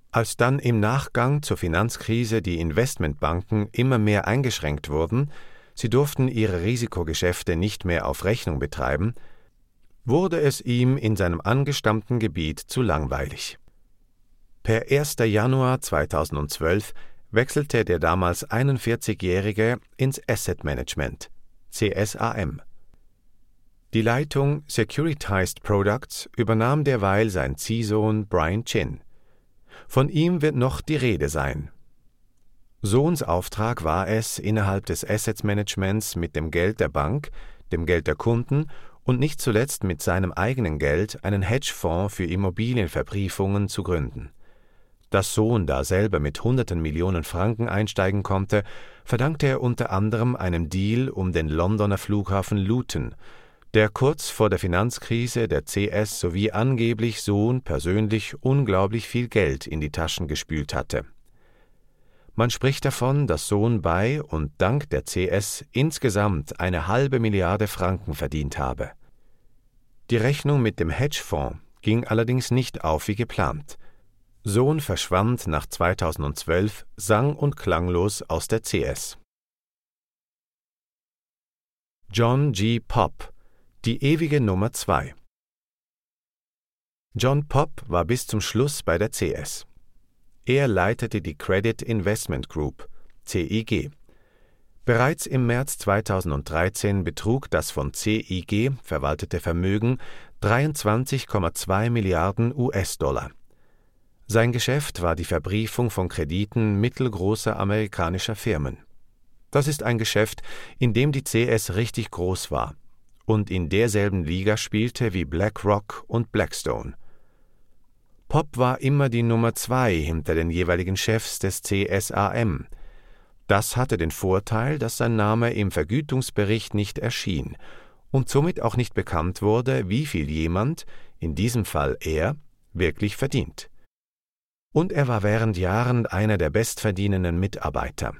Als dann im Nachgang zur Finanzkrise die Investmentbanken immer mehr eingeschränkt wurden, sie durften ihre Risikogeschäfte nicht mehr auf Rechnung betreiben, wurde es ihm in seinem angestammten Gebiet zu langweilig. Per 1. Januar 2012 wechselte der damals 41-Jährige ins Asset Management, CSAM. Die Leitung Securitized Products übernahm derweil sein Ziehsohn Brian Chin. Von ihm wird noch die Rede sein. Sohns Auftrag war es, innerhalb des Asset Managements mit dem Geld der Bank, dem Geld der Kunden und nicht zuletzt mit seinem eigenen Geld einen Hedgefonds für Immobilienverbriefungen zu gründen. Dass Sohn da selber mit hunderten Millionen Franken einsteigen konnte, verdankte er unter anderem einem Deal um den Londoner Flughafen Luton, der kurz vor der Finanzkrise der CS sowie angeblich Sohn persönlich unglaublich viel Geld in die Taschen gespült hatte. Man spricht davon, dass Sohn bei und dank der CS insgesamt eine halbe Milliarde Franken verdient habe. Die Rechnung mit dem Hedgefonds ging allerdings nicht auf wie geplant. Sohn verschwand nach 2012 sang- und klanglos aus der CS. John G. Popp, die ewige Nummer 2. John Popp war bis zum Schluss bei der CS. Er leitete die Credit Investment Group, CIG. Bereits im März 2013 betrug das von CIG verwaltete Vermögen 23,2 Milliarden US-Dollar. Sein Geschäft war die Verbriefung von Krediten mittelgroßer amerikanischer Firmen. Das ist ein Geschäft, in dem die CS richtig groß war und in derselben Liga spielte wie BlackRock und Blackstone. Popp war immer die Nummer 2 hinter den jeweiligen Chefs des CSAM. Das hatte den Vorteil, dass sein Name im Vergütungsbericht nicht erschien und somit auch nicht bekannt wurde, wie viel jemand, in diesem Fall er, wirklich verdient. Und er war während Jahren einer der bestverdienenden Mitarbeiter.